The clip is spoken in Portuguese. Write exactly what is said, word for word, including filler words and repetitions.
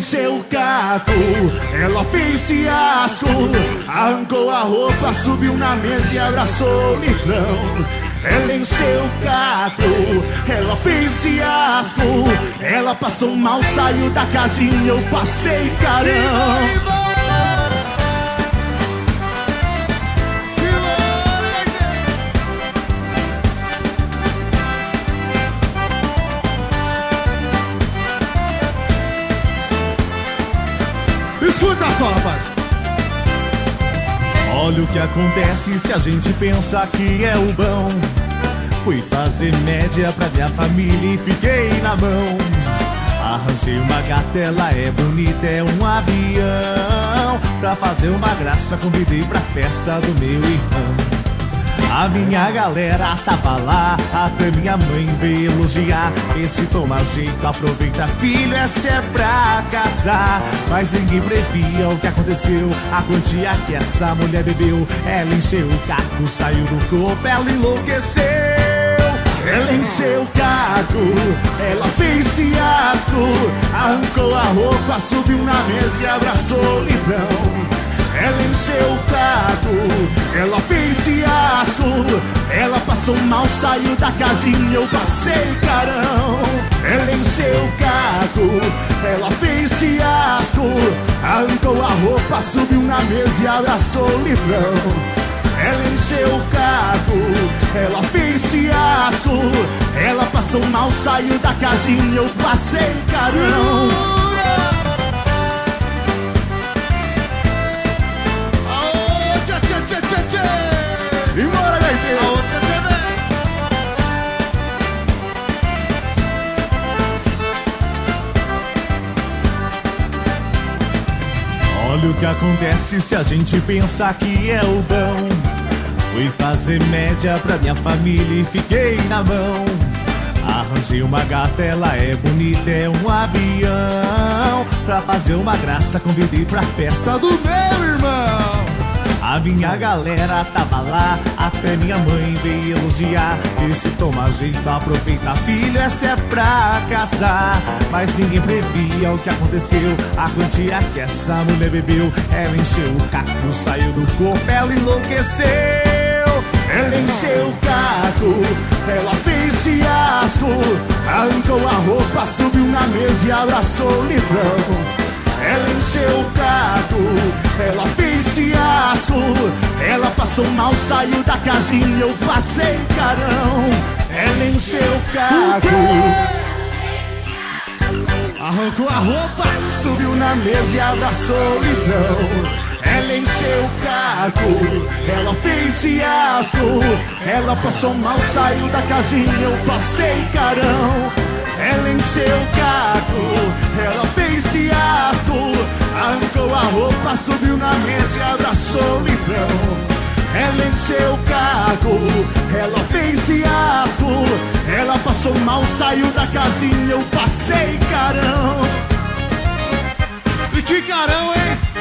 encheu o caco, ela fez fiasco, arrancou a roupa, subiu na mesa e abraçou o litrão. Ela encheu o caco, ela fez fiasco, ela passou mal, saiu da casinha, eu passei carão. Escuta só, rapaz. Olha o que acontece se a gente pensa que é o bom. Fui fazer média pra minha família e fiquei na mão. Arranjei uma gata, ela é bonita, é um avião. Pra fazer uma graça convidei pra festa do meu irmão. A minha galera tava lá, até minha mãe veio elogiar. Esse toma jeito, aproveita filho, essa é pra casar. Mas ninguém previa o que aconteceu, a quantia que essa mulher bebeu. Ela encheu o caco, saiu do corpo, ela enlouqueceu. Ela encheu o caco, ela fez fiasco, arrancou a roupa, subiu na mesa e abraçou o litrão. Ela encheu o caco, ela fez fiasco, ela passou mal, saiu da casinha, eu passei carão. Ela encheu o caco, ela fez fiasco, arrancou a roupa, subiu na mesa e abraçou o litrão. Ela encheu o caco, ela fez fiasco, ela passou mal, saiu da casinha, eu passei carão. E bora, gaiteiro! A outra também! Olha o que acontece se a gente pensa que é o bom. Fui fazer média pra minha família e fiquei na mão. Arranjei uma gata, ela é bonita, é um avião. Pra fazer uma graça convidei pra festa do meu irmão. A minha galera tava lá, até minha mãe veio elogiar. Esse toma jeito, aproveita filho, essa é pra casar. Mas ninguém previa o que aconteceu, a quantia que essa mulher bebeu. Ela encheu o caco, saiu do corpo, ela enlouqueceu. Ela encheu o caco, ela fez fiasco, arrancou a roupa, subiu na mesa e abraçou o litrão. Ela encheu o caco, ela fez fiasco, ela passou mal, saiu da casinha, eu passei carão. Ela encheu o caco, arrancou a roupa, subiu na mesa e abraçou o litrão. Ela encheu o caco, ela fez fiasco, ela passou mal, saiu da casinha, eu passei carão. Ela encheu o caco, ela fez fiasco, arrancou a roupa, subiu na mesa e abraçou o litrão. Ela encheu o caco, ela fez fiasco, ela passou mal, saiu da casinha, eu passei carão. E que carão, hein?